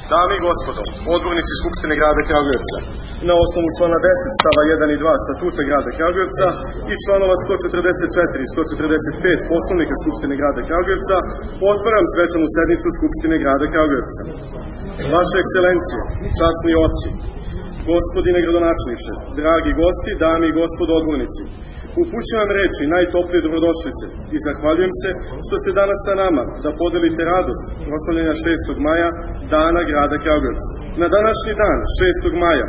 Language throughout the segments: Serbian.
Dame i gospodo, odbornici Skupštine grada Kragujevca, na osnovu člana 10 stava 1 i 2 Statuta grada Kragujevca i članova 144 i 145 Poslovnika Skupštine grada Kragujevca, otvaram svečanu sednicu Skupštine grada Kragujevca. Vaše ekscelencije, časni oci, gospodine gradonačelniče, dragi gosti, dame i gospodo odbornici, upućujem reči najtoplije dobrodošlice i zahvaljujem se što ste danas sa nama da podelite radost proslavljenja 6. maja, Dana grada Kragujevca. Na današnji dan, 6. maja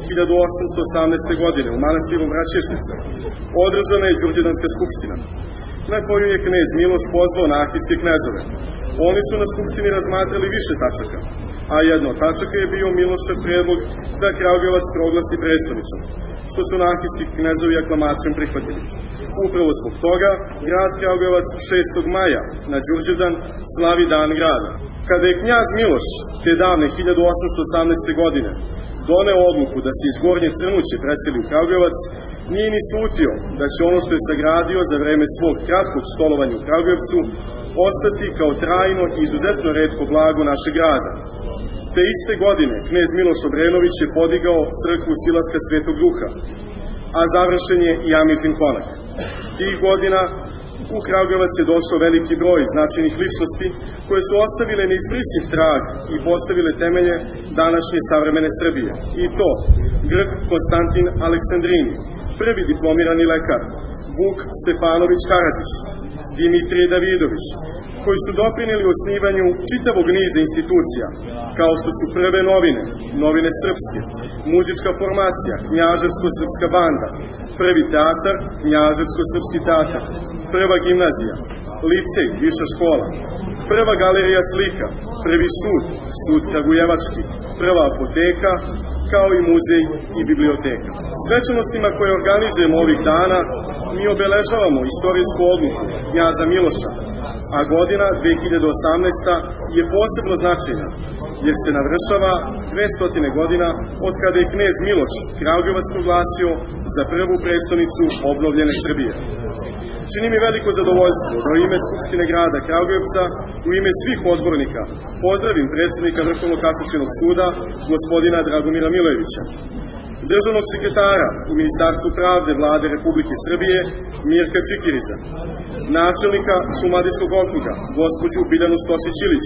1818. godine, u manastiru Mraćešnica, održana je Đurđevdanska skupština, na koju je knez Miloš pozvao nahijske knezove. Oni su na skupštini razmatrali više tačaka, a jedna od tačaka je bio Milošev predlog da Kragujevac proglasi prestonicom, što su nahijski knezovi aklamacijom prihvatili. Upravo zbog toga, grad Kragujevac 6. maja na Đurđevdan slavi Dan grada. Kada je knjaz Miloš te davne 1818. godine doneo odluku da se iz Gornje Crnuće preseli u Kragujevac, nije ni slutio da će ono što je sagradio za vreme svog kratkog stolovanja u Kragujevcu ostati kao trajno i izuzetno retko blago našeg grada. Te iste godine knez Miloš Obrenović je podigao crkvu Silaska Svetog Duha, a završen je i Amičin konak. Tih godina u Kragujevac je došao veliki broj značajnih ličnosti koje su ostavile neizbrisiv trag i postavile temelje današnje savremene Srbije. I to Grk Konstantin Aleksandrini, prvi diplomirani lekar, Vuk Stefanović Karadžić, Dimitrije Davidović, koji su doprineli osnivanju čitavog niza institucija, kao što su prve novine, novine srpske, muzička formacija, knjaževsko-srpska banda, prvi teatar, knjaževsko-srpski teatar, prva gimnazija, licej, viša škola, prva galerija slika, prvi sud, sud Kragujevački, prva apoteka, kao i muzej i biblioteka. Svečanostima koje organizujemo ovih dana mi obeležavamo istorijsku odluku knjaza Miloša, a godina 2018. je posebno značajna, jer se navršava 200 godina od kada je knez Miloš Kragujevac proglasio za prvu prestonicu obnovljene Srbije. Čini mi veliko zadovoljstvo da u ime Skupštine grada Kragujevca, u ime svih odbornika, pozdravim predsjednika Vrhovnog kasacionog suda, gospodina Dragomira Milojevića, državnog sekretara u Ministarstvu pravde Vlade Republike Srbije, Mirka Čikiriza, načelnika Šumadijskog okruga, gospođu Biljanu Stočić-Ilić,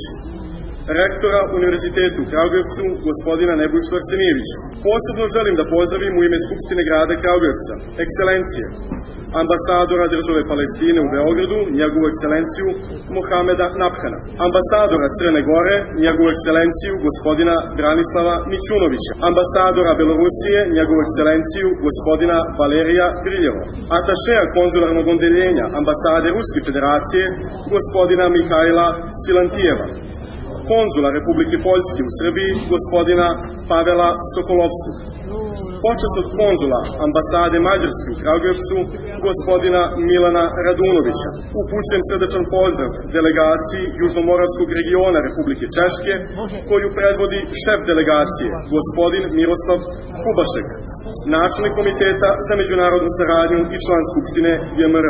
rektora Univerzitetu u Kragujevcu, gospodina Nebojšu Arsenijevića. Posebno želim da pozdravim u ime Skupštine grada Kragujevca, ekscelencije, ambasadora države Palestine u Beogradu, njegovu ekscelenciju Mohameda Naphana, ambasadora Crne Gore, njegovu ekscelenciju gospodina Branislava Mićunovića, ambasadora Belorusije, njegovu ekscelenciju gospodina Valerija Kriljeva, atašeja konzularnog odeljenja ambasade Ruske federacije gospodina Mihajla Silantijeva, konzula Republike Poljske u Srbiji gospodina Pavela Sokolovskog, počasnog konzula ambasade Mađarske u Kragujevcu gospodina Milana Radunovića. Upućujem srdečan pozdrav delegaciji Južnomoravskog regiona Republike Češke, koju predvodi šef delegacije gospodin Miroslav Kubašek, načelnik komiteta za međunarodnu saradnju i član Skupštine GMR.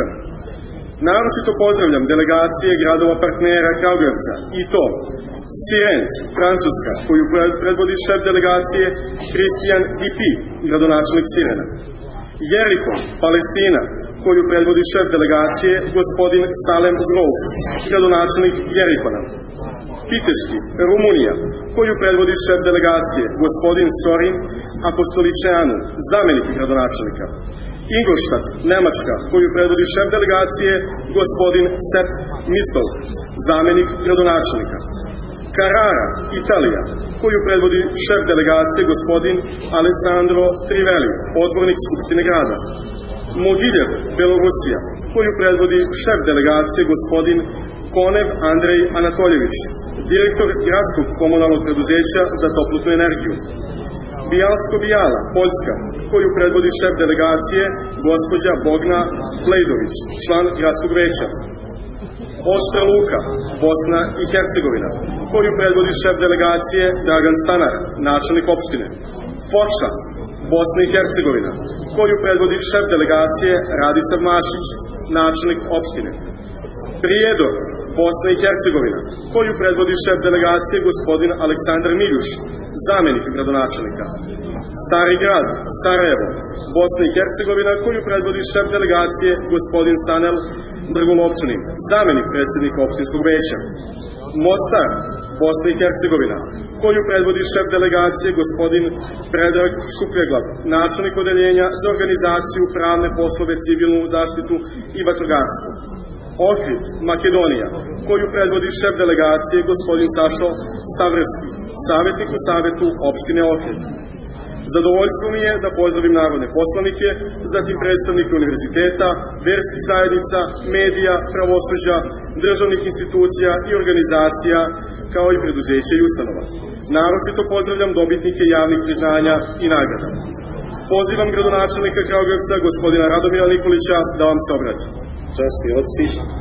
Naročito pozdravljam delegacije gradova partnera Kragujevca, i to Sirent, Francuska, koju predvodi šef delegacije Christian Dipi, gradonačelnik Sirena; Jeriko, Palestina, koju predvodi šef delegacije gospodin Salem Grove, gradonačelnik Jerikona; Piteški, Rumunija, koju predvodi šef delegacije gospodin Sorin Apostoličeanu, zamenik gradonačelnika; Ingolstadt, Nemačka, koju predvodi šef delegacije gospodin Sepp Mistol, zamenik gradonačelnika; Carrara, Italija, koju predvodi šef delegacije gospodin Alessandro Trivelli, odbornik Skupštine grada; Mogiljev, Belorusija, koju predvodi šef delegacije gospodin Konev Andrej Anatoljević, direktor gradskog komunalnog preduzeća za toplotnu energiju; Bijalsko-Bijala, Poljska, koju predvodi šef delegacije gospođa Bogna Plejdović, član gradskog veća; Oštra Luka, Bosna i Hercegovina, koju predvodi šef delegacije Dragan Stanar, načelnik opštine; Foča, Bosna i Hercegovina, koju predvodi šef delegacije Radislav Mašić, načelnik opštine; Prijedor, Bosna i Hercegovina, koju predvodi šef delegacije gospodin Aleksandar Miljuš, zamenik gradonačelnika. Stari grad, Sarajevo, Bosna i Hercegovina, koju predvodi šef delegacije gospodin Sanel Drgulovčanin, zamenik predsjednika opštinskog veća. Mostar, Bosna i Hercegovina, koju predvodi šef delegacije gospodin Predrag Šupljeglav, načelnik odeljenja za organizaciju, pravne poslove, civilnu zaštitu i vatrogastvo. Ohrid, Makedonija, koju predvodi šef delegacije gospodin Sašo Stavrski, savjetnik u Savetu opštine Ohrid. Zadovoljstvo mi je da pozdravim narodne poslanike, zatim predstavnike univerziteta, verskih zajednica, medija, pravosuđa, državnih institucija i organizacija, kao i preduzeća i ustanova. Naročito pozdravljam dobitnike javnih priznanja i nagrada. Pozivam gradonačelnika Kragujevca, gospodina Radomira Nikolića, da vam se obrati. Časni oci,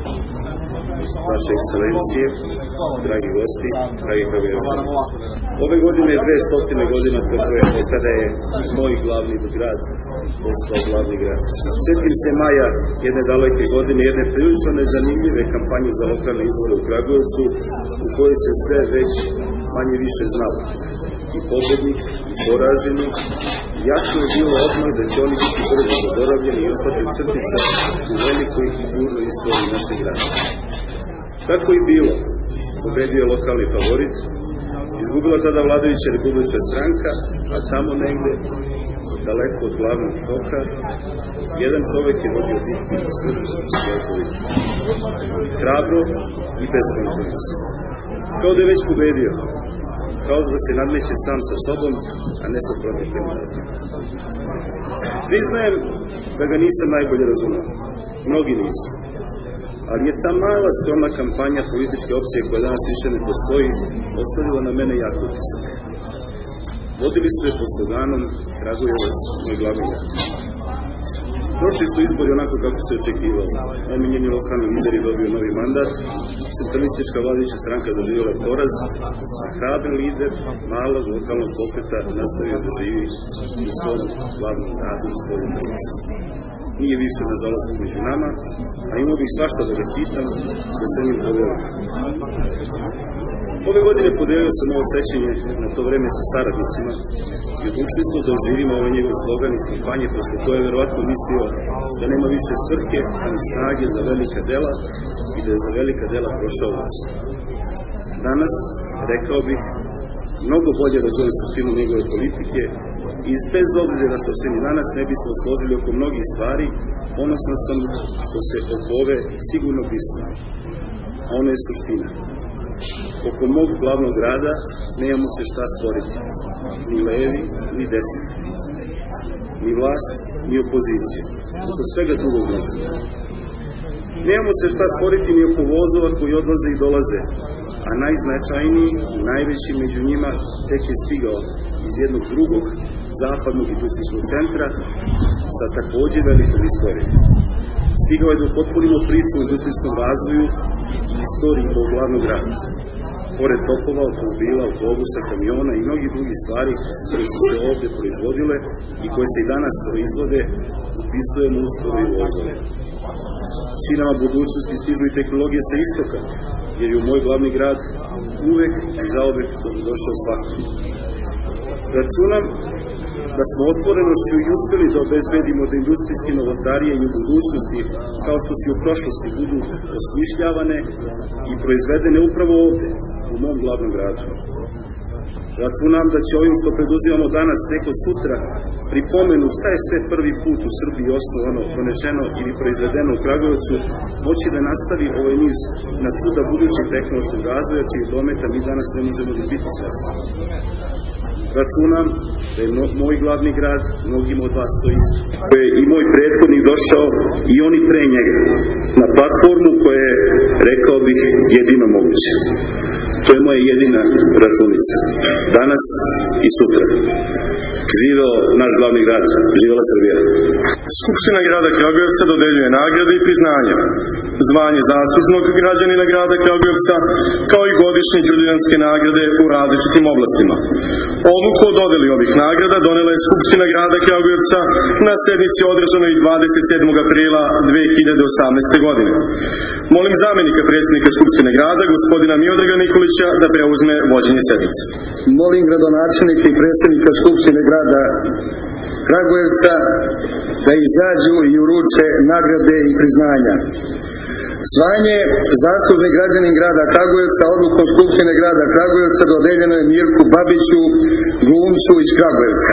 vaše ekscelencije, dragi gosti, dragi Kragujevci. Ove godine je 200 godina kada je moj glavni grad postao glavni grad. Sjetim se maja jedne daleke godine, jedne prilično nezanimljive kampanje za lokalne izbore u Kragujevcu, u kojoj se sve već manje više znalo. I pobednik, i poraženi. Jasno je bilo odmah da će oni biti brzo zaboravljeni i ostati crtica u velikoj i burnoj istoriji našeg grada. Tako i bilo. Pobedio je lokalni favorit, izgubila tada vladajuća republička stranka, a tamo negde, daleko od glavnog toka, jedan čovek je vodio bitku za srđu svoje politike. Hrabro i bez kompromisa. Kao da je već pobedio. Kao da se nadmeće sam sa sobom, a ne sa protivnim narodom. Priznajem da ga nisam najbolje razumeo. Mnogi nisu. Ali je ta mala skromna kampanja političke opcije koja danas više ne postoji ostavila na mene jak utisak. Vodili su je pod sloganom Kragujevac, moj glavni grad. Prošli su izbori onako kako se očekivalo. Omiljeni lokalni lideri dobio novi mandat, centralistička vladajuća stranka doživjela poraz, a hrabri lider malog lokalnog pokreta nastavio da živi u svom glavnom gradu, u svojom društvu. Nije više, nažalost, među nama, a imao bih svašta da ga pitam, da se njim podelim. Ove godine podelio sam ovo sećanje na to vreme sa saradnicima i odlučili smo da oživimo ovaj njegov slogan iz kampanje, posle koje je verovatno mislio da nema više svrhe, ali snage za velika dela i da je za velika dela prošao vlast. Danas, rekao bih, mnogo bolje razumem suštinu njegove politike i bez obzira što se ni danas ne bismo složili oko mnogih stvari, ponosan sam što se oko ove sigurno bismo. A ono je suština. Oko mog glavnog grada nemamo se šta sporiti. Ni levi, ni desni. Ni vlast, ni opoziciju. Oko svega drugog možemo. Nemamo se šta sporiti ni oko vozova koji odlaze i dolaze, a najznačajniji i najveći među njima tek je stigao iz jednog drugog zapadnog industrijskog centra sa takođe velikom istorijom. Stigao je da upotpunimo priču o industrijskom razvoju i istoriji ovog glavnog grada. Pored topova, automobila, autobusa, kamiona i mnogih drugih stvari koje su se ovde proizvodile i koje se i danas proizvode, upisujemo uskoro i vozove. Šinama budućnosti stižu i tehnologije sa istoka, jer je u moj glavni grad uvek i zauvek došao svako. Računam da smo otvorenošću i uspeli da obezbedimo da industrijske novotarije i u budućnosti, kao što si u prošlosti, budu osmišljavane i proizvedene upravo ovde, u mom glavnom gradu. Računam da će ovim što preduzimamo danas neko sutra pripomenu šta je sve prvi put u Srbiji osnovano, donešeno ili proizvedeno u Kragujevcu, moći da nastavi ovaj niz na čuda budućeg tehnološkog razvoja, čiji dometa mi danas ne možemo da biti svesni. Računam da je moj glavni grad mnogim od vas to isto. To je i moj prethodnik došao i oni pre njega na platformu koja je, rekao bih, jedino moguće. To je moja jedina računica. Danas i sutra. Živeo naš glavni grad, živela Srbija. Skupština grada Kragujevca dodeljuje nagrade i priznanja, zvanje zaslužnog građanina grada Kragujevca, kao i godišnje đurđevdanske nagrade u različitim oblastima. Odluku o dodeli ovih nagrada donela je Skupština grada Kragujevca na sednici održanoj 27. aprila 2018. godine. Molim zamenika predsjednika Skupštine grada, gospodina Miodraga Nikolića, da preuzme vođenje sednice. Molim gradonačelnika i predsjednika Skupštine grada Kragujevca da izađu i uruče nagrade i priznanja. Zvanje zaslužni građanin grada Kragujevca odlukom Skupštine grada Kragujevca dodeljeno je Mirku Babiću, glumcu iz Kragujevca.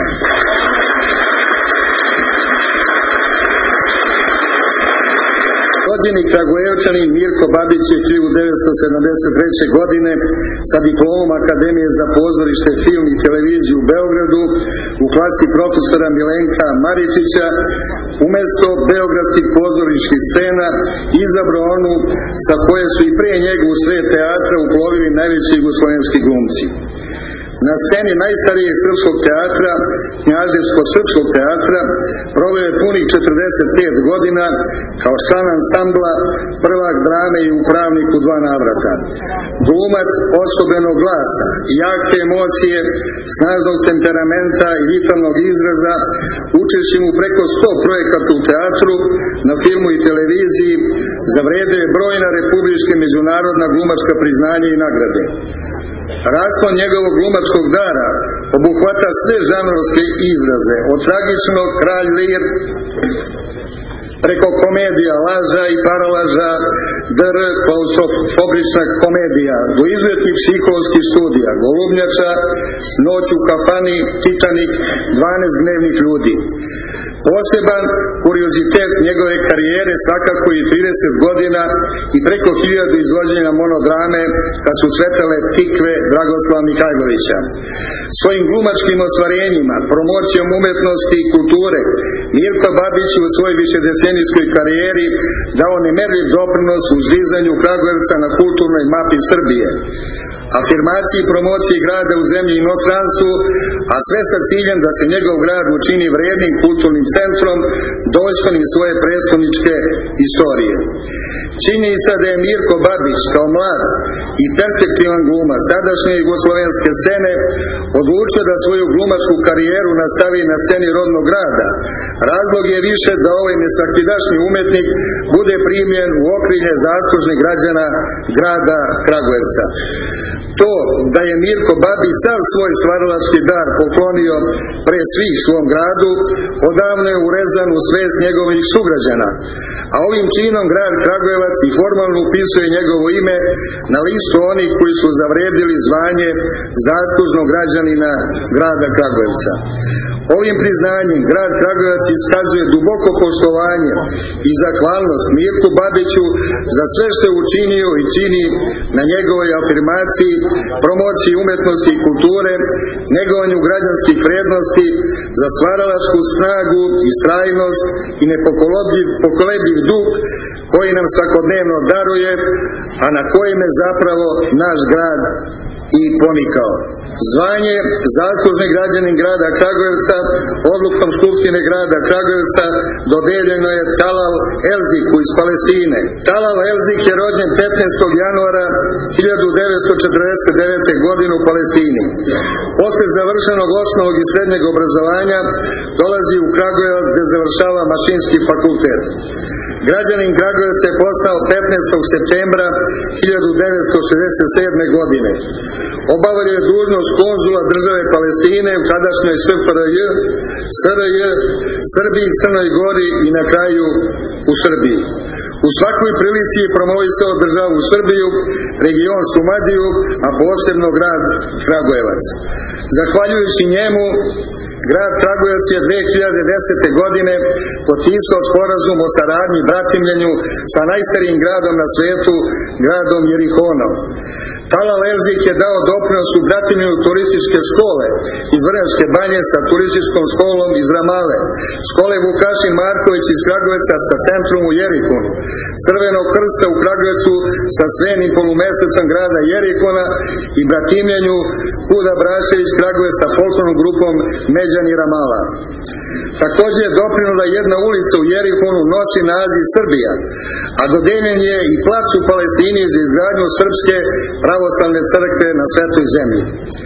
Rođeni Kragujevčanin Mirko Babić je 1973. godine sa diplomom Akademije za pozorište, film i televiziju u Beogradu u klasi profesora Milenka Maričića umjesto beogradskih pozorišnih scena izabrao onu sa koje su i prije njega u svet teatra uplovili najveći jugoslovenski glumci. Na sceni najstarijeg srpskog teatra, Knjaževsko-srpskog teatra, proveo je punih 45 godina kao član ansambla, prvak drame i upravnik u 2 navrata. Glumac osobenog glasa, jake emocije, snažnog temperamenta i vitalnog izraza, učešćem u preko 100 projekata u teatru, na filmu i televiziji, zavredio je brojna republička međunarodna glumačka priznanja i nagrade. Raspon njegovog glumačkog dara obuhvata sve žanrovske izraze, od tragičnog Kralj Lir, preko komedija Laža i Paralaža, dr. klaustrofobična komedija, do izuzetnih psihologskih studija, Golubnjača, Noć u kafani, Titanik, 12 dnevnih ljudi. Poseban kuriozitet njegove karijere svakako i 30 godina i preko 1000 izvođenja monodrame kad su svetale Tikve Dragoslava Mihajlovića. Svojim glumačkim ostvarenjima, promocijom umetnosti i kulture, Mirko Babić u svojoj višedecenijskoj karijeri dao nemerljiv doprinos u dizanju Kragujevca na kulturnoj mapi Srbije, afirmaciji i promociji grada u zemlji i inostranstvu, a sve sa ciljem da se njegov grad učini vrednim kulturnim centrom, dostojnim svoje prestoničke istorije. Činjenica da je Mirko Babić kao mlad i perspektivan glumac tadašnje jugoslovenske scene odlučio da svoju glumačku karijeru nastavi na sceni rodnog grada, razlog je više da ovaj nesvakidašnji umetnik bude primljen u okrilje zaslužnih građana grada Kragujevca. To da je Mirko Babić sav svoj stvaralački dar poklonio pre svih svom gradu, odavno je urezan u svest njegovih sugrađana, a ovim činom grad Kragujevac i formalno upisuje njegovo ime na listu onih koji su zavredili zvanje zaslužnog građanina grada Kragujevca. Ovim priznanjem grad Kragujevac iskazuje duboko poštovanje i zahvalnost Mirku Babiću za sve što je učinio i čini na njegovoj afirmaciji, promociji umetnosti i kulture, negovanju građanskih vrednosti, za stvaralačku snagu, istrajnost i nepokolebljiv duh koji nam svakodnevno daruje, a na kojem je zapravo naš grad i ponikao. Zvanje zaslužni građanin grada Kragujevca odlukom Skupštine grada Kragujevca dodeljeno je Talal Elziku iz Palestine. Talal Elzik je rođen 15. januara 1949. godine u Palestini. Posle završenog osnovnog i srednjeg obrazovanja dolazi u Kragujevac gde završava Mašinski fakultet. Građanin Kragujevca je postao 15. septembra 1967. godine. Obavljao je dužnost konzula države Palestine u tadašnjoj SFRJ, SRJ, Srbiji, Crnoj Gori i na kraju u Srbiji. U svakoj prilici je promovisao državu Srbiju, region Šumadiju, a posebno grad Kragujevac. Zahvaljujući njemu, grad Kragujevac je 2010. godine potpisao sporazum o saradnji i bratimljenju sa najstarijim gradom na svetu, gradom Jerihonom. Talal Elzik je dao doprinos u bratimljenju turističke škole iz Vrnjačke Banje sa turističkom školom iz Ramale, škole Vukašin Marković iz Kragujevca sa centrom u Jerihonu, Crvenog krsta u Kragujevcu sa svenim polumesecom grada Jerihona i bratimljenju Kuda Brašević Kragujevac sa folklornom grupom Međani Ramala. Također je doprinula jedna ulica u Jerihonu nosi naziv Srbija, a dodeljen je i plac u Palestini za izgradnju Srpske pravoslavne crkve na Svetoj zemlji.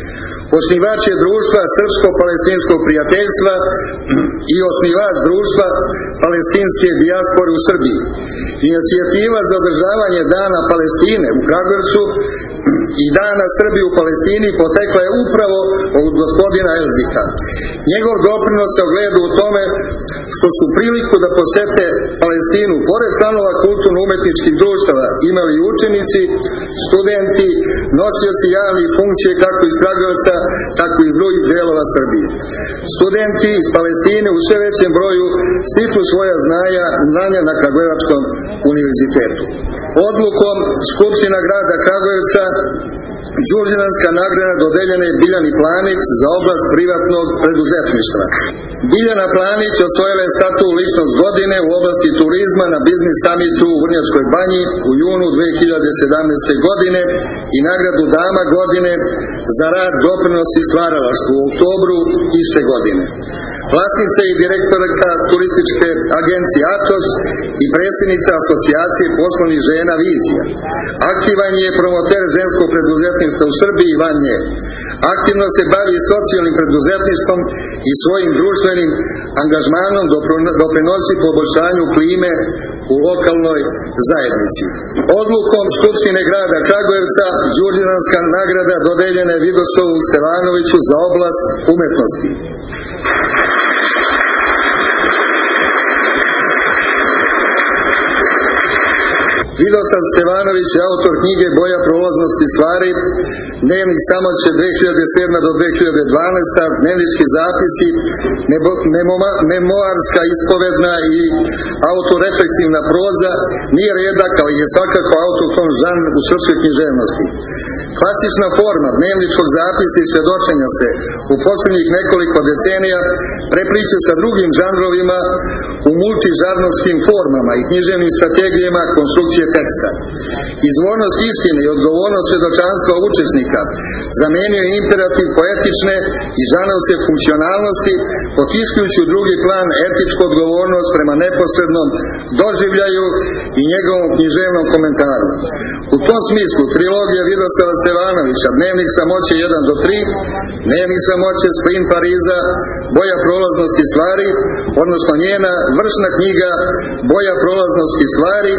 Osnivač je društva Srpsko-palestinskog prijateljstva i osnivač društva palestinske dijaspore u Srbiji. Inicijativa za održavanje Dana Palestine u Kragujevcu i Dana Srbije u Palestini potekla je upravo od gospodina Elzika. Njegov doprinos se ogleda u tome što su priliku da posete Palestinu, pored članova kulturno-umetničkih društava, imali učenici, studenti, nosioci javnih funkcije kako iz Kragujevca, tako i iz drugih delova Srbije. Studenti iz Palestine u sve većem broju stiču svoja znanja na Kragujevačkom univerzitetu. Odlukom Skupština grada Kragujevca Đurđevanska nagrada dodeljena je Biljani Planić za oblast privatnog preduzetništva. Biljana Planić osvojila je statut ličnost godine u oblasti turizma na Biznis Summitu u Vrnjačkoj Banji u junu 2017. godine i nagradu Dama godine za rad, doprinos i stvaralaštvo u oktobru iste godine. Vlasnica i direktorka turističke agencije Atos i predsjednica asocijacije poslovnih žena Vizija. Aktivan je promoter ženskog preduzetništva u Srbiji i van nje. Aktivno se bavi socijalnim preduzetništvom i svojim društvenim angažmanom doprinosi poboljšanju klime u lokalnoj zajednici. Odlukom Skupštine grada Kragujevca Đurđevanska nagrada dodeljena je Vidoslavu Stevanoviću za oblast umetnosti. Vidoslav Stevanović je autor knjige Boja prolaznosti stvari, Dnevnik samoće 2007. do 2012. Dnevnički zapisi, memoarska ispovedna i autorefleksivna proza, nije redak, ali je svakako autohton žanr u srpskoj književnosti. Klasična forma dnevničkog zapisa i svedočenja se u posljednjih nekoliko decenija prepliče sa drugim žanrovima u multižanrovskim formama i književnim strategijama konstrukcije teksta. Izvornost istine i odgovornost svedočanstva učesnika zamenio je imperativ poetične i žanrovske funkcionalnosti, potiskujući u drugi plan etičku odgovornost prema neposrednom doživljaju i njegovom književnom komentaru. U tom smislu trilogija Vidoslava Stevanovića, Dnevnik samoće 1 do 3, Dnevnik samoće Splin Pariza, Boja prolaznosti stvari, odnosno njena vršna knjiga Boja prolaznosti stvari,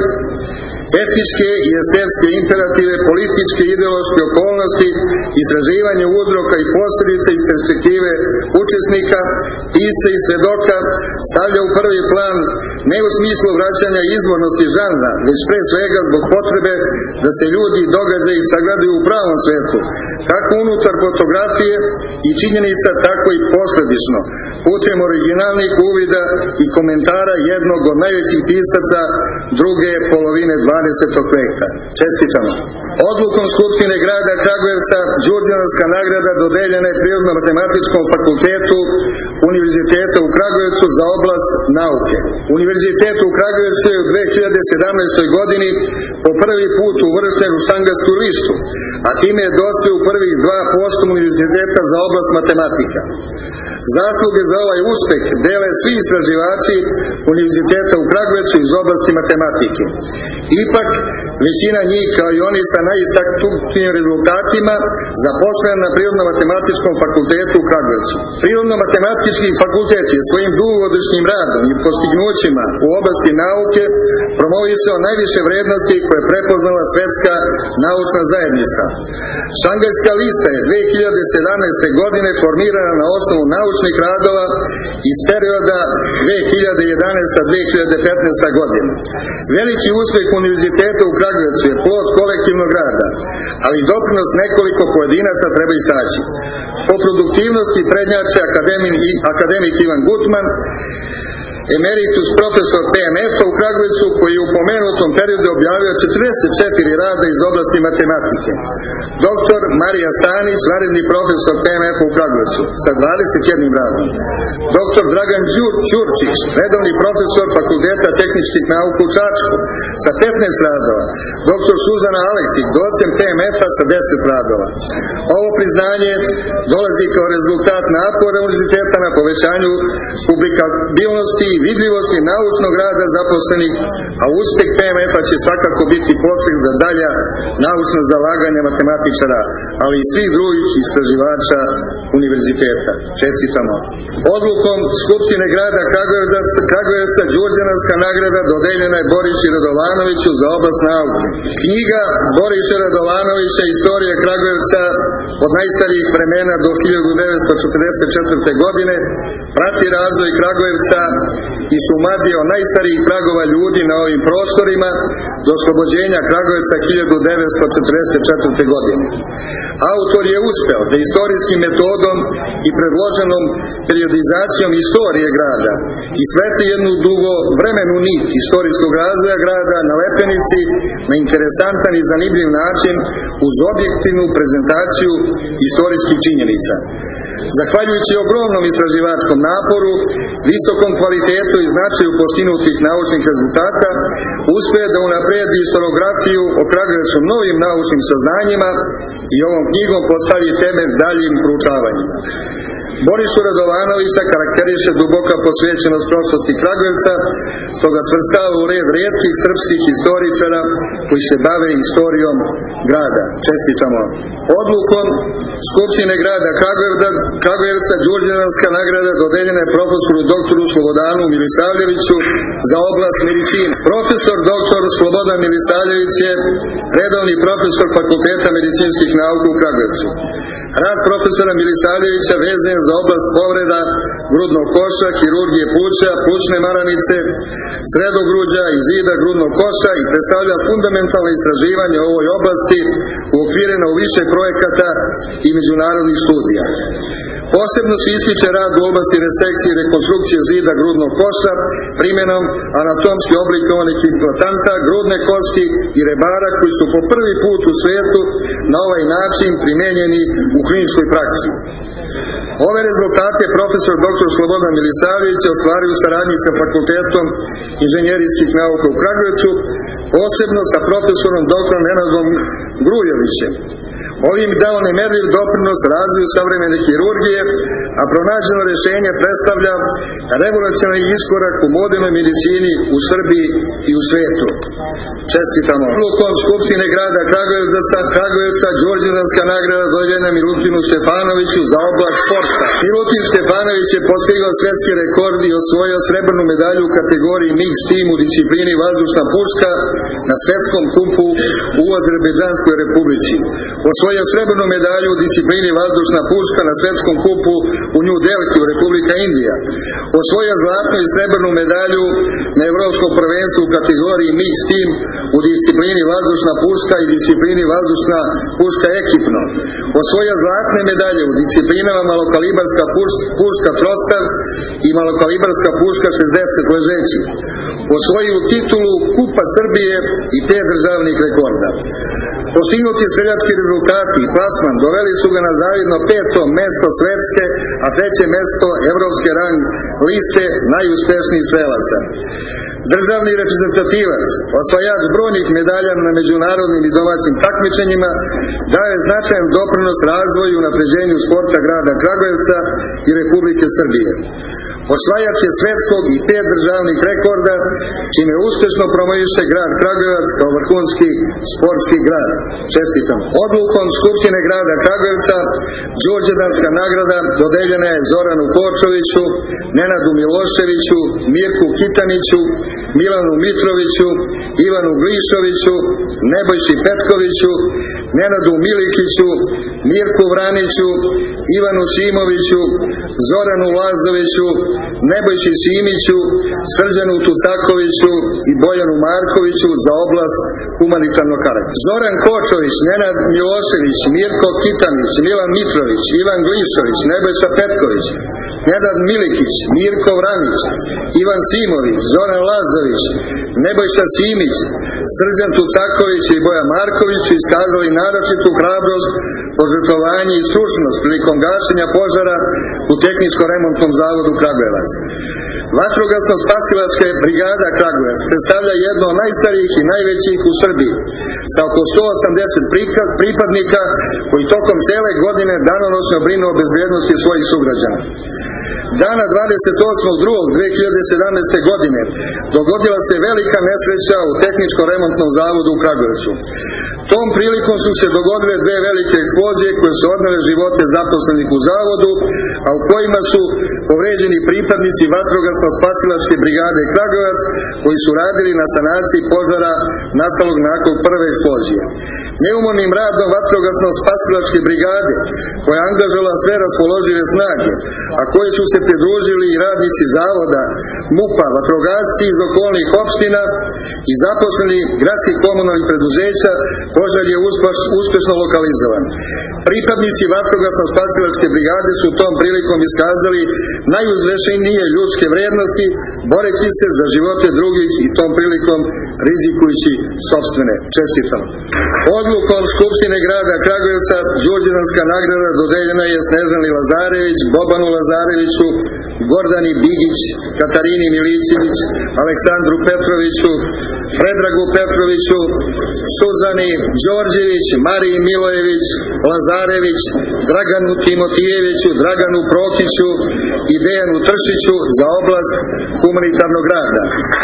etičke i estetske imperative, političke i ideološke okolnosti, istraživanje uzroka i posljedica iz perspektive učesnika, pisca i svedoka stavlja u prvi plan ne u smislu vraćanja izvornosti žanra, već pre svega zbog potrebe da se ljudi i događaji sagledaju u pravom svetu, kako unutar fotografije i činjenica, tako i posledično, putem originalnih uvida i komentara jednog od najvećih pisaca druge polovine 20. veka. Čestitamo! Odlukom Skupštine grada Kragujevca Đurđevanska nagrada dodeljena je Prirodno-matematičkom fakultetu Univerziteta u Kragujevcu za oblast nauke. Univerzitet u Kragujevcu je u 2017. godini po prvi put uvršten u Šangajsku listu, a time je dospeo u prvih 2% Univerziteta za oblast matematika. Zasluge za ovaj uspeh dele svi istraživači Univerziteta u Kragujevcu iz oblasti matematike. Ipak, većina njih, kao i oni sa najistaknutijim rezultatima, zaposlen na Prirodno-matematičkom fakultetu u Kragujevcu. Prirodno-matematički fakultet je svojim dugogodišnjim radom i postignućima u oblasti nauke promovisao najviše vrednosti koje je prepoznala svetska naučna zajednica. Šangajska lista je 2017. godine formirana na osnovu naučnih radova iz perioda 2011-2015. godina. Veliki uspeh Univerziteta u Kragujevcu je plod kolektivnog rada, ali doprinos nekoliko pojedinaca treba istaći. Po produktivnosti prednjače akademik Ivan Gutman, emeritus profesor PMF-a u Kragujevcu, koji je u pomenutom periodu objavio 44 rada iz oblasti matematike. Dr. Marija Stanić, vanredni profesor PMF-a u Kragujevcu, sa 21 radom. Dr. Dragan Ćurčić, redovni profesor Fakulteta tehničkih nauka u Čačku, sa 15 radova. Dr. Suzana Aleksić, docent PMF-a sa 10 radova. Ovo priznanje dolazi kao rezultat napora univerziteta na povećanju publikabilnosti i vidljivosti naučnog rada zaposlenih, a uspeh PMF-a će svakako biti podsjek za dalja naučna zalaganja matematičara, ali i svih drugih istraživača univerziteta. Čestitamo. Odlukom Skupštine grada Kragujevca Đurđevanska nagrada dodeljena je Boriši Radovanoviću za oblast nauke. Knjiga Boriša Radovanovića Istorija Kragujevca od najstarijih vremena do 1944. godine prati razvoj Kragujevca i Šumadije od najstarijih tragova ljudi na ovim prostorima do oslobođenja Kragujevca 1944. godine. Autor je uspeo da istorijskim metodom i predloženom periodizacijom istorije grada i sveti jednu dugo vremenu nit istorijskog razvoja grada na lepenici na interesantan i zanimljiv način uz objektivnu prezentaciju istorijskih činjenica. Zahvaljujući ogromnom istraživačkom naporu, visokom kvalitetu i značaju postignutih naučnih rezultata, uspije da unapredi historiografiju o Kragujevcu novim naučnim saznanjima i ovom knjigom postavi temelj daljim proučavanjima. Borišu Radovanovića karakteriše duboka posvećenost prošlosti Kragujevca, stoga svrstava u red rijetkih srpskih historičara koji se bave istorijom grada. Čestitamo. Odlukom Skupštine grada Kragujevca Đurđevanska nagrada dodeljena je profesoru doktoru Slobodanu Milisavljeviću za oblast medicine. Profesor doktor Slobodan Milisavljević je redovni profesor Fakulteta medicinskih nauka u Kragujevcu. Rad profesora Milisavljevića vezan za oblast povreda grudnog koša, hirurgije pluća, plućne maramice, sredogruđa i zida grudnog koša i predstavlja fundamentalno istraživanje u ovoj oblasti uokvireno u više projekata i međunarodnih studija. Posebno se ističe rad u oblasti resekcije i rekonstrukcije zida grudnog koša primjenom anatomski oblikovanih implantanta, grudne kosti i rebara koji su po prvi put u svijetu na ovaj način primijenjeni u kliničkoj praksi. Ove rezultate profesor dr. Slobodan Milisavljević ostvario u saradnji sa Fakultetom inženjerijskih nauka u Kragujevcu, posebno sa profesorom dr. Nenadom Grujovićem. Ovim dao nemerljiv doprinos razvoju savremene hirurgije, a pronađeno rješenje predstavlja revolucionarni iskorak u modernoj medicini u Srbiji i u svijetu. Čestitamo. Odlukom Skupštine grada Kragujevca Đurđevanska nagrada dodeljena Milutinu Stefanoviću za oblast sporta. Milutin Stefanović je postigao svjetski rekord i osvojio srebrnu medalju u kategoriji Mixed Team u disciplini vazdušna puška na svjetskom kupu u Azerbejdžanskoj republici. Osvojio srebrnu medalju u disciplini vazdušna puška na svjetskom kupu u New Delhi u Republika Indija. Osvojio zlatnu i srebrnu medalju na Evropskom prvenstvu u kategoriji Mixed Team u disciplini vazdušna puška i disciplini vazdušna puška ekipno. Osvojio zlatne medalje u disciplinama malokalibarska puška trostav i malokalibarska puška 60 ležeći. Osvojio titulu Kupa Srbije i 5 državnih rekorda. Postignuti seljački rezultati i plasman doveli su ga na zavidno 5. mesto svetske, a 3. mesto evropske rang liste najuspešnijih strelaca. Državni reprezentativac, osvajač brojnih medalja na međunarodnim i domaćim takmičenjima, daje značajan doprinos razvoju i unapređenju sporta grada Kragujevca i Republike Srbije. Osvajač je svetskog i 5 državnih rekorda, čime uspešno promoviše grad Kragujevac kao vrhunski sportski grad. Čestitam. Odlukom Skupštine grada Kragujevca Đurđevanska nagrada dodeljena je Zoranu Kočoviću, Nenadu Miloševiću, Mirku Kitaniću, Milanu Mitroviću, Ivanu Glišoviću, Nebojši Petkoviću, Nenadu Milikiću, Mirku Vraniću, Ivanu Simoviću, Zoranu Lazoviću, Nebojši Simiću, Srđanu Tucakoviću i Bojanu Markoviću za oblast humanitarnog karaktera. Zoran Kočović, Nenad Milošević, Mirko Kitanić, Milan Mitrović, Ivan Glišović, Nebojša Petković Nenad Milikić, Mirko Vranić, Ivan Simović, Zoran Lazović, Nebojša Simić, Srđan Tucaković i Boja Marković su iskazali naročitu hrabrost, požrtvovanje i stručnost prilikom gašenja požara u Tehničko-remontnom zavodu Kragujevac. Vatrogasno-spasilačka brigada Kragujevac predstavlja jedno od najstarijih i najvećih u Srbiji, sa oko 180 pripadnika koji tokom cele godine danonoćno brinu o bezbednosti svojih sugrađana. Dana 28.2.2017. godine dogodila se velika nesreća u Tehničko-remontnom zavodu u Kragujevcu. Tom prilikom su se dogodile dve velike eksplozije koje su odnele živote zaposlenih u zavodu, a u kojima su povređeni pripadnici Vatrogasno-spasilačke brigade Kragujevac koji su radili na sanaciji požara nastalog nakon prve eksplozije. Neumornim radom Vatrogasno-spasilačke brigade, koja je angažovala sve raspoložive snage, a koji su se pridružili i radnici zavoda, MUP-a, vatrogasci iz okolnih opština i zaposleni gradskih komunalnih preduzeća, požar je uspešno lokalizovan. Pripadnici Vatrogasno-spasilačke brigade su tom prilikom iskazali najuzvišenije ljudske vrednosti, boreći se za živote drugih i tom prilikom rizikujući sopstvene. Čestitam. Odlukom Skupštine grada Kragujevca Đurđedanska nagrada dodeljena je Snežani Lazarević, Bobanu Lazareviću, Gordani Bigić, Katarini Milićević, Aleksandru Petroviću, Predragu Petroviću, Suzani Đorđević, Mariji Milojević, Lazarević, Draganu Timotijeviću, Draganu Prokiću i Dejanu Tršiću za oblast humanitarnog rada.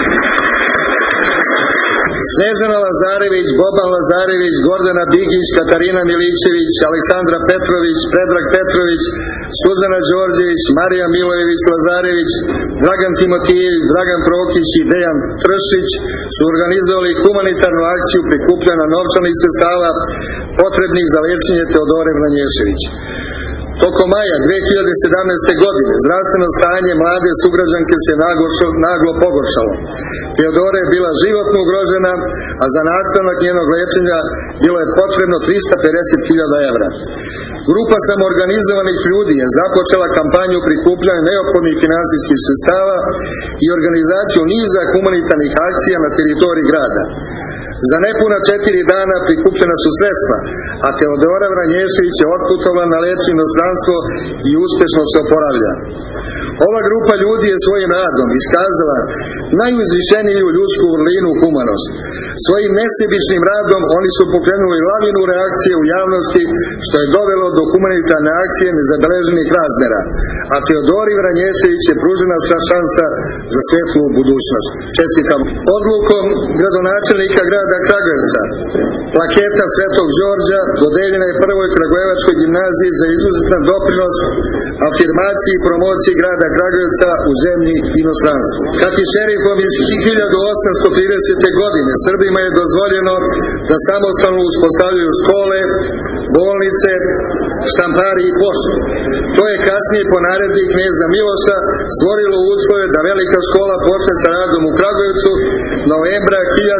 Snežana Lazarević, Boban Lazarević, Gordana Bigić, Katarina Milićević, Aleksandra Petrović, Predrag Petrović, Suzana Đorđević, Marija Milojević Lazarević, Dragan Timotijević, Dragan Prokić i Dejan Tršić su organizovali humanitarnu akciju prikupljanja novčanih sredstava potrebnih za lečenje Teodore Vranješević. Tokom maja 2017. godine zdravstveno stanje mlade sugrađanke se naglo pogoršalo. Teodora je bila životno ugrožena, a za nastavak njenog lečenja bilo je potrebno 350.000 evra. Grupa samoorganizovanih ljudi je započela kampanju prikupljanja neophodnih finansijskih sredstava i organizaciju niza humanitarnih akcija na teritoriji grada. Za nepuna 4 dana prikupljena su sredstva, a Teodora Vranješević je otputovala na lečenje u inostranstvo i uspešno se oporavlja. Ova grupa ljudi je svojim radom iskazala najuzvišeniju ljudsku vrlinu humanost. Svojim nesebičnim radom oni su pokrenuli lavinu reakcije u javnosti, što je dovelo do humanitarne akcije nezabeleženih razmera, a Teodori Vranješević je pružena sva šansa za svetlu budućnost. Čestitam. Odlukom gradonačelnika grada Kragujevca plaketa Svetog Đorđa dodeljena je prvoj Kragujevačkoj gimnaziji za izuzetan doprinos afirmaciji i promociji grada Kragujevca u zemlji i inostranstvu. Kahišerifom iz 1830. godine Srbima je dozvoljeno da samostalno uspostavljaju škole, bolnice, štampari i poštu. To je kasnije po naredbi kneza Miloša stvorilo uslove da velika škola počne sa radom u Kragujevcu novembra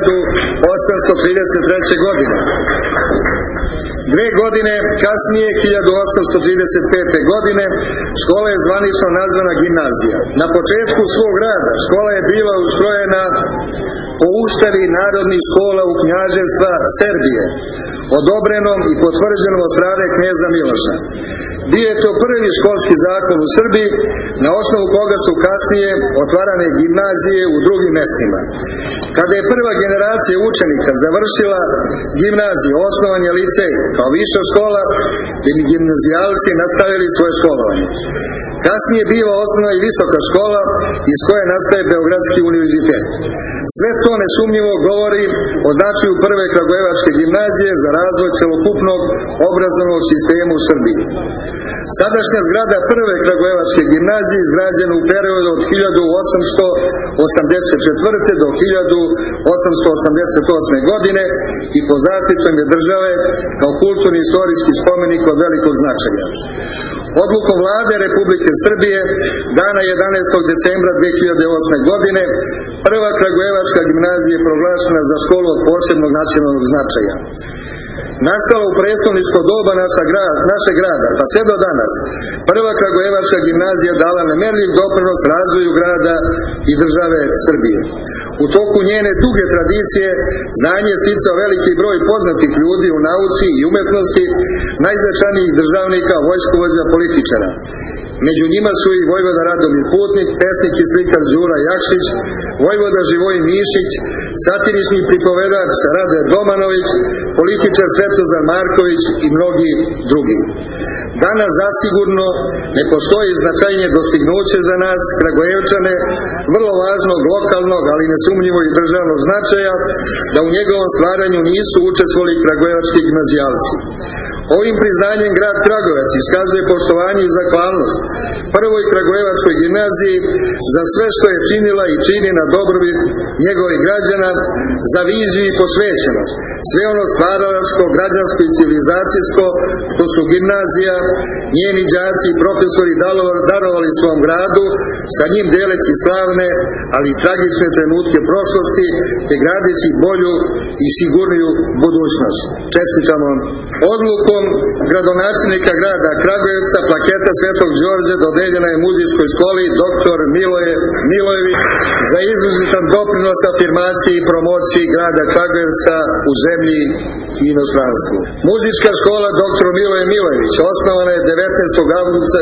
1833. godine. 2 godine kasnije, 1835. godine, škola je zvanično nazvana gimnazija. Na početku svog rada škola je bila ustrojena po ustavi narodnih škola u knjaževstva Serbije, odobrenom i potvrđenom od strane kneza Miloša. Bio je to prvi školski zakon u Srbiji, na osnovu koga su kasnije otvarane gimnazije u drugim mestima. Kada je prva generacija učenika završila gimnaziju, osnovan je licej kao viša škola, gimnazijalci nastavili svoje školovanje. Kasnije biva osnovna i visoka škola iz koje nastaje Beogradski univerzitet. Sve to nesumnjivo govori o značaju prve Kragujevačke gimnazije za razvoj celokupnog obrazovnog sistema u Srbiji. Sadašnja zgrada prve Kragujevačke gimnazije izgrađena u periodu od 1884. do 1888. godine i po zaštitom je države kao kulturni istorijski spomenik od velikog značaja. Odlukom Vlade Republike Srbije dana 11. decembra 2008. godine prva Kragujevačka gimnazija je proglašena za školu od posebnog nacionalnog značaja. nastala u predstavničko doba našeg grada, pa sve do danas, prva Kragujevačka gimnazija dala nemerljiv doprinos razvoju grada i države Srbije. U toku njene duge tradicije znanje je sticao veliki broj poznatih ljudi u nauci i umetnosti, najznačajnijih državnika, vojskovođa, političara. Među njima su i vojvoda Radomir Putnik, pesnik i slikar Đura Jakšić, vojvoda Živojin Mišić, satirični pripovedač Rade Domanović, političar Svetozar Marković i mnogi drugi. Danas zasigurno ne postoji značajnije dostignuće za nas, Kragujevčane, vrlo važnog lokalnog, ali nesumnjivo i državnog značaja, da u njegovom stvaranju nisu učestvovali kragujevački gimnazijalci. Ovim priznanjem grad Kragujevac iskazuje poštovanje i zahvalnost prvoj Kragujevačkoj gimnaziji za sve što je činila i čini na dobrobit njegovih građana, za viziju i posvećenost. Sve ono stvaralačko, građansko i civilizacijsko što su gimnazija, njeni đaci i profesori darovali svom gradu, sa njim deleći slavne, ali i tragične trenutke prošlosti, te gradeći bolju i sigurniju budućnost. Čestitamo. Odlukom gradonačelnika grada Kragujevca plaketa Svetog Đorđa dodeljena je muzičkoj školi dr. Milojević za izuzetan doprinos afirmaciji i promociji grada Kragujevca u zemlji i inostranstvu. Muzička škola dr. Miloje Milojević osnovana je 19. avgusta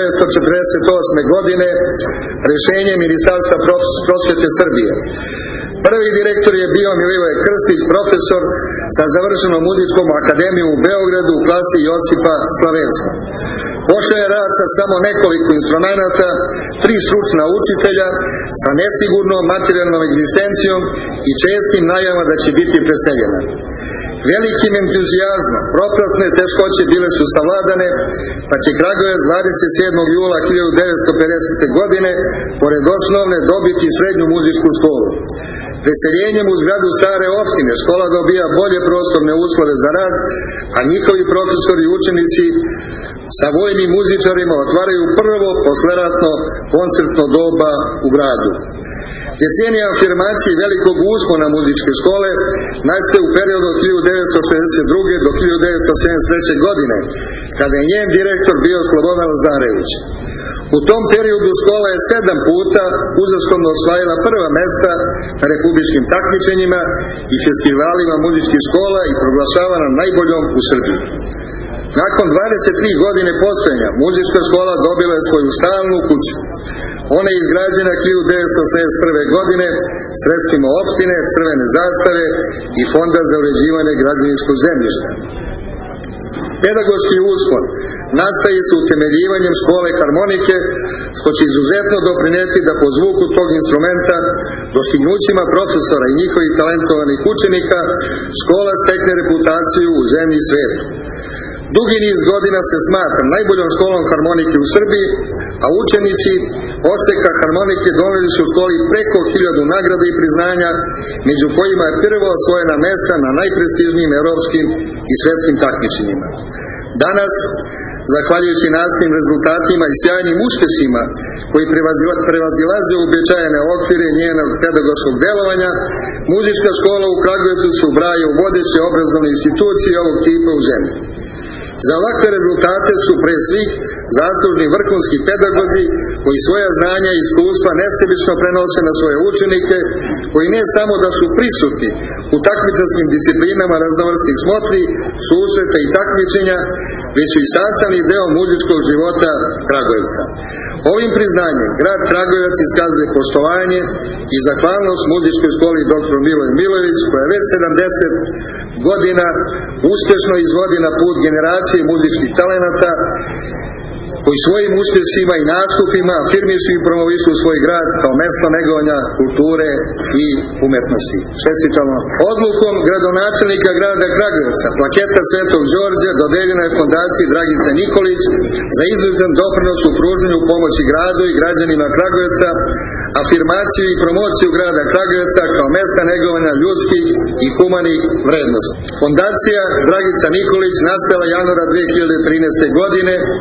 1948. godine rešenjem Ministarstva prosvete Srbije. Prvi direktor je bio Milivoje Krstić, profesor sa završenom muzičkom akademijom u Beogradu u klasi Josipa Slavenska. Počeo je rad sa samo nekoliko instrumenta, 3 stručna učitelja, sa nesigurnom materijalnom egzistencijom i čestim najavama da će biti preseljena. Velikim entuzijazmom propratne teškoće bile su savladane, pa će Kragujevac 27. jula 1950. godine, pored osnovne, dobiti srednju muzičku školu. Preseljenjem u zgradu stare opštine škola dobija bolje prostorne uslove za rad, a njihovi profesori i učenici sa vojnim muzičarima otvaraju prvo posleratno koncertno doba u gradu. Decenija afirmacije velikog uspona muzičke škole nastaje u periodu od 1962. do 1973. godine, kada je njen direktor bio Slobodan Lazarević. U tom periodu škola je 7 puta uzastopno osvajala prva mesta na republičkim takmičenjima i festivalima muzičkih škola i proglašavana najboljom u Srbiji. Nakon 23 godine postojanja, muzička škola dobila je svoju stalnu kuću. Ona je izgrađena 1971. godine sredstvima opštine, Crvene zastave i Fonda za uređivanje građevinskog zemljišta. Pedagoški uspon nastaje se utemeljivanjem škole harmonike, što će izuzetno doprineti da po zvuku tog instrumenta, dostignućima profesora i njihovih talentovanih učenika, škola stekne reputaciju u zemlji i svetu. Dugi niz godina se smatra najboljom školom harmonike u Srbiji, a učenici odseka harmonike doneli su u školi preko 1000 nagrada i priznanja, među kojima je prvo osvojena mesta na najprestižnijim evropskim i svetskim takmičenjima. Danas, zahvaljujući nastavnim rezultatima i sjajnim uspesima koji prevazilaze uobičajene okvire njenog pedagoškog delovanja, muzička škola u Kragujevcu se ubraja u vodeće obrazovne institucije ovog tipa u zemlji. Za ovakve rezultate su pre svih zaslužni vrhunski pedagozi koji svoja znanja i iskustva nesebično prenose na svoje učenike, koji ne samo da su prisutni u takmičarskim disciplinama raznovrsnih smotri, susreta i takmičenja, već su i sastavni deo muzičkog života Kragujevca. Ovim priznanjem grad Kragujevac iskazuje poštovanje i zahvalnost muzičkoj školi dr. Miloje Milojević, koja već 70 godina uspešno izvodi na put generacije muzičkih talenata, koji svojim uspjesima i nastupima afirmišu i promovišu svoj grad kao mesto negovanja kulture i umetnosti. Čestitamo. Odlukom gradonačelnika grada Kragujevca plaketa Svetog Đorđa dodeljena je fondaciji Dragice Nikolić za izuzetan doprinos u pružanju pomoći gradu i građanima Kragujevca, afirmaciju i promociju grada Kragujevca kao mesta negovanja ljudskih i humanih vrednosti. Fondacija Dragica Nikolić nastala januara 2013. godine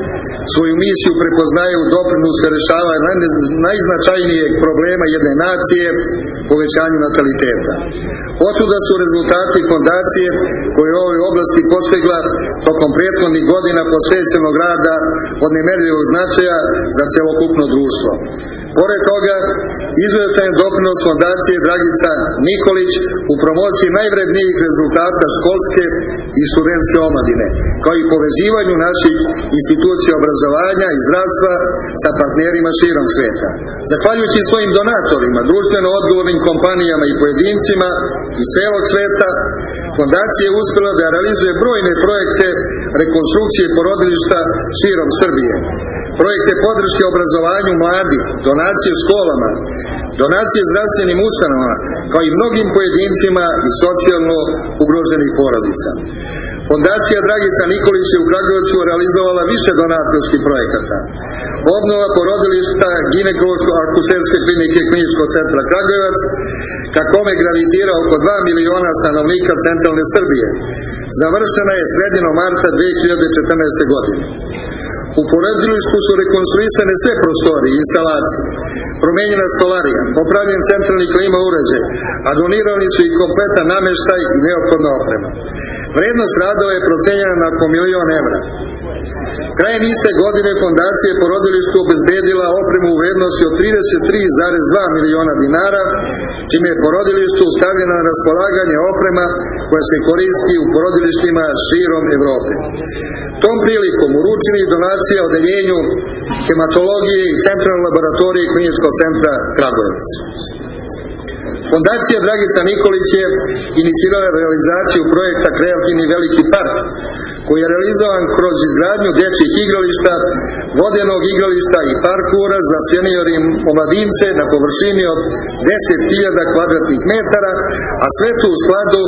svoju misiju prepoznaju u doprinosu rešavanja najznačajnijeg problema jedne nacije, povećanju nataliteta. Otuda su rezultati fondacije koje je u ovoj oblasti postigla tokom prethodnih godina posvećenog rada od nemerljivog značaja za celokupno društvo. Pored toga, izuzetan je doprinos fondacije Dragica Nikolić u promociji najvrednijih rezultata školske i studentske omladine, kao i povezivanju naših institucija obrazovanja i zdravstva sa partnerima širom sveta. Zahvaljujući svojim donatorima, društveno odgovornim kompanijama i pojedincima iz celog sveta, fondacija je uspela da realizuje brojne projekte rekonstrukcije porodilišta širom Srbije, projekte podrške obrazovanju mladih, donacije školama, donacije zdravstvenim ustanovama, kao i mnogim pojedincima i socijalno ugroženih porodica. Fondacija Dragica Nikolić je u Kragujevcu realizovala više donatorskih projekata. Obnova porodilišta ginekološko-akušerske klinike Kliničkog centra Kragujevac, ka kome gravitira oko 2 miliona stanovnika centralne Srbije, završena je sredinom marta 2014. godine. U porodilištu su rekonstruisane sve prostorije i instalacije, promenjena stolarija, popravljen centralni klima uređaj, a donirani su i kompletan nameštaj i neophodna oprema. Vrednost radova je procenjena na oko €1.000.000. Krajem iste godine fondacija je porodilištu obezbedila opremu u vrednosti od 33,2 miliona dinara, čime je porodilištu stavljena na raspolaganje oprema koja se koristi u porodilištima širom Evrope. Tom prilikom uručena je donacija odeljenju hematologije i centralne laboratorije Kliničkog centra Kragujevac. Fondacija Dragica Nikolić je inicirala realizaciju projekta Kreativni veliki park, koji je realizovan kroz izgradnju dečjih igrališta, vodenog igrališta i parkura za seniori i omladince na površini od 10.000 kvadratnih metara, a sve to u skladu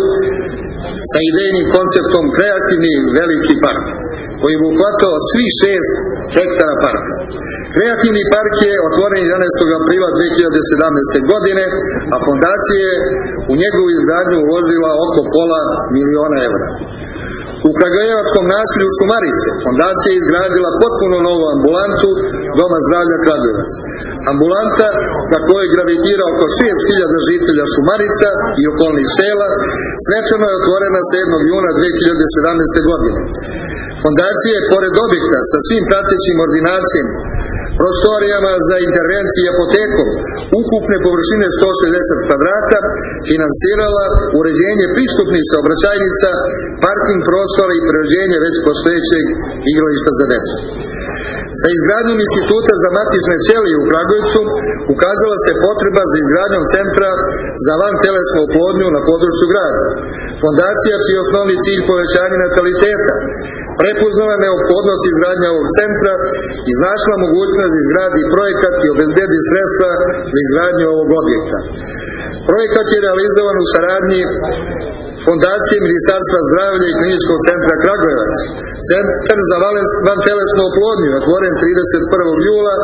sa idejnim konceptom Kreativni veliki park, koji je obuhvatao svi 6 hektara parka. Kreativni park je otvoren 11. aprila 2017. godine, a fondacija je u njegovu izgradnju uložila oko €500.000. U Kragujevačkom naselju Šumarice fondacija je izgradila potpuno novu ambulantu Doma zdravlja Kragujevac. Ambulanta, na kojoj gravitira oko 6.000 žitelja Šumarica i okolnih sela, svečano je otvorena 7. juna 2017. godine. Fondacija je, pored objekta sa svim pratećim ordinacijama, prostorijama za intervencije i apotekom, ukupne površine 160 kvadrata, finansirala uređenje pristupnih saobraćajnica, parking prostora i preuređenje već postojećeg igrališta za decu. Sa izgradnjom instituta za matične ćelije u Kragujevcu ukazala se potreba za izgradnjom centra za vantelesnu oplodnju na području grada. Fondacija, čiji je osnovni cilj povećanje nataliteta, prepoznala neophodnost izgradnja ovog centra, iznašla mogućnost da izgradi projekat i obezbedi sredstva za izgradnju ovog objekta. Projekat je realizovan u saradnji Fondacije Ministarstva zdravlja i Kliničkog centra Kragujevac. Centar za vantelesnu oplodnju je otvoren 31. jula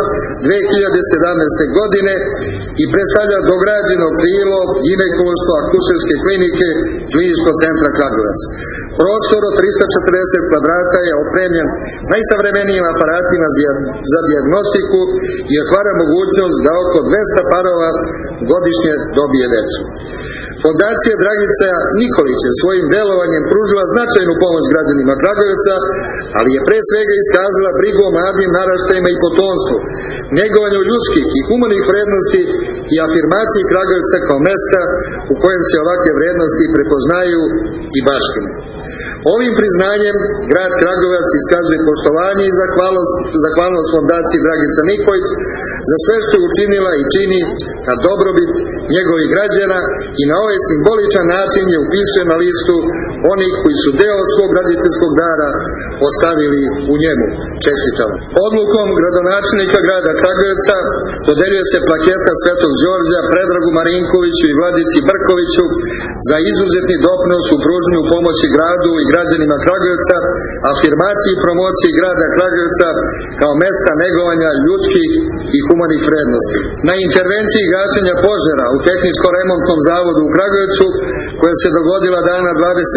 2017. godine i predstavlja dograđeno krilo ginekološko-akušerske klinike Kliničkog centra Kragujevac. Prostor od 340 kvadrata je opremljen najsavremenijim aparatima za dijagnostiku i otvara mogućnost da oko 200 parova godišnje dobije decu. Fondacija Dragica Nikolić je svojim delovanjem pružila značajnu pomoć građanima Kragujevca, ali je pre svega iskazala brigu o mladim naraštajima i potomstvu, negovanju ljudskih i humanih vrednosti i afirmaciji Kragujevca kao mesta u kojem se ovakve vrednosti prepoznaju i baštine. Ovim priznanjem grad Kragujevac iskazuje poštovanje i zahvalnost Fondaciji Dragica Nikolić za sve što je učinila i čini na dobrobit njegovih građana i na ovaj simboličan način je upisuje na listu onih koji su deo svog graditeljskog dara ostavili u njemu. Čestitam. Odlukom gradonačelnika grada Kragujevca dodeljuje se plaketa Svetog Đorđa Predragu Marinkoviću i Vladici Brkoviću za izuzetni doprinos u pružanju pomoći gradu i građanima Kragujevca, afirmaciji i promociji grada Kragujevca kao mesta negovanja ljudskih i humanih vrednosti. Na intervenciji gašenja požara u Tehničko-remontnom zavodu u Kragujevcu koja se dogodila dana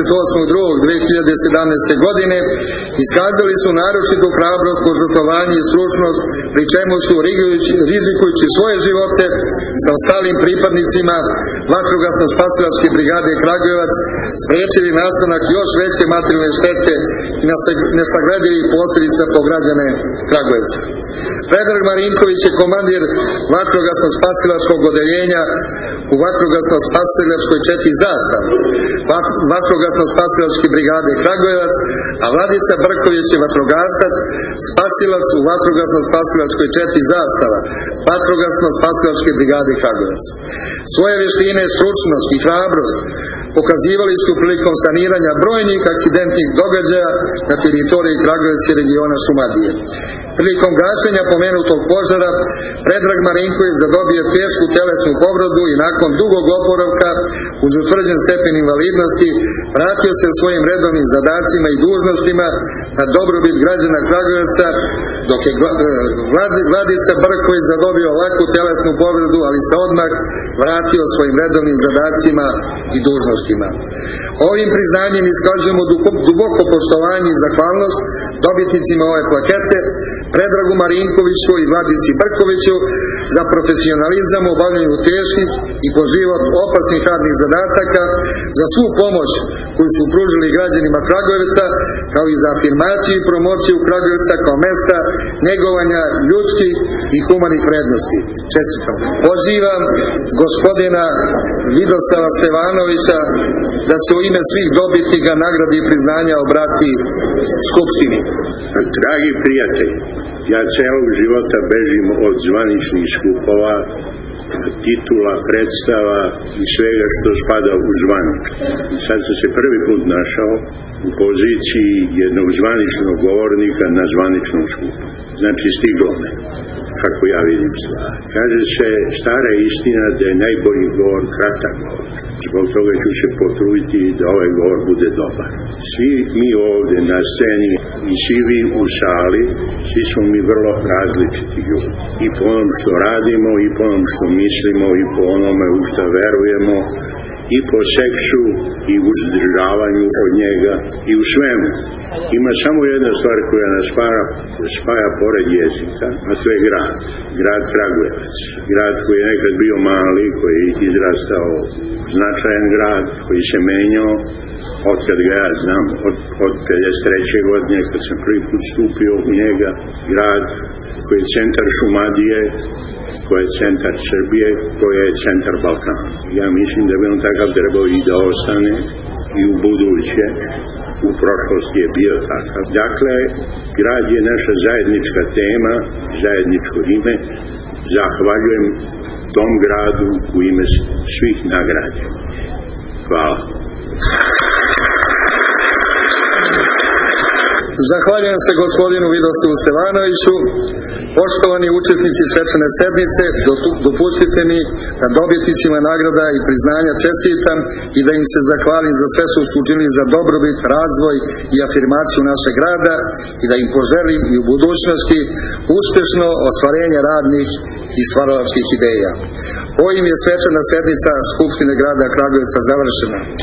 28.2.2017. godine, iskazali su naročitu hrabrost, požrtvovanje i stručnost, pri čemu su rizikujući svoje živote sa ostalim pripadnicima Vatrogasno-spasilačke brigade Kragujevac sprečili nastanak još veće materijalne štete i nesagledivih posljedica po građane Kragujevca. Predrag Marinković je komandir Vatrogasno-spasilačkog odeljenja u Vatrogasno-spasilačkoj 4 Zastava Vatrogasno-spasilačke brigade Kragujevac, a Vladica Brković je vatrogasac, spasilac u Vatrogasno-spasilačkoj 4 Zastava Vatrogasno-spasilačke brigade Kragujevac. Svoje vještine, stručnost i hrabrost pokazivali su prilikom saniranja brojnih akcidentnih događaja na teritoriji Kragujevca i regiona Šumadije. Prilikom gašenja pomenutog požara, Predrag Marinković zadobio tešku telesnu povredu i nakon dugog oporavka uz utvrđen stepen invalidnosti vratio se svojim redovnim zadacima i dužnostima na dobrobit građana Kragujevca, dok je Vladica Brković zadobio laku telesnu povredu, ali se odmah vratio svojim redovnim zadacima i dužnostima. Ovim priznanjem iskazujemo duboko poštovanje i zahvalnost dobitnicima ove plakete, Predragu Marinkoviću i Vladici Brkoviću za profesionalizam u obavljanju teških i po život opasnih radnih zadataka, za svu pomoć koju su pružili građanima Kragujevca, kao i za afirmaciju i promociju Kragujevca kao mesta negovanja ljudskih i humanih vrednosti. Čestitam. Pozivam gospodina Vidoslava Stevanovića da se u ime svih dobitnika nagrade i priznanja obrati Skupštini. Dragi prijatelji, ja celog života bežim od zvaničnih skupova, titula, predstava i svega što spada u zvanično. I sad sam se prvi put našao u poziciji jednog zvaničnog govornika na zvaničnom skupu. Znači stiglo me, kako ja vidim stvari. Kaže se stara istina da je najbolji govor kratak govor. Zbog toga ću se potruditi da ovaj govor bude dobar. Svi mi ovdje na sceni i svi vi u sali, svi smo mi vrlo različiti ljudi. I po onom što radimo, i po onom što mislimo, i po onome u što verujemo, i po seksu, i u uzdržavanju od njega, i u svemu. Ima samo jedna stvar koja nas spaja pored jezika, a to je grad Kragujevac. Grad koji je nekad bio mali, koji je izrastao značajan grad, koji se menjao, od kad ga ja znam, od 53. godine, kad sam prvi put stupio u njega, grad koji je centar Šumadije, koji je centar Srbije, koji je centar Balkana. Ja mislim da bi on takav trebao i da ostane i u buduće. U prošlosti je bio takav. Dakle, grad je naša zajednička tema, zajedničko ime. Zahvaljujem tom gradu u ime svih nagrađenih. Hvala. Zahvaljujem se gospodinu Vidoslavu Stevanoviću. Poštovani učesnici svečane sednice, dopustite mi da dobitnicima nagrada i priznanja čestitam i da im se zahvalim za sve što su učinili za dobrobit, razvoj i afirmaciju našeg grada i da im poželim i u budućnosti uspešno ostvarenje radnih i stvaralačkih ideja. Ovim je svečana sednica Skupštine grada Kragujevca završena.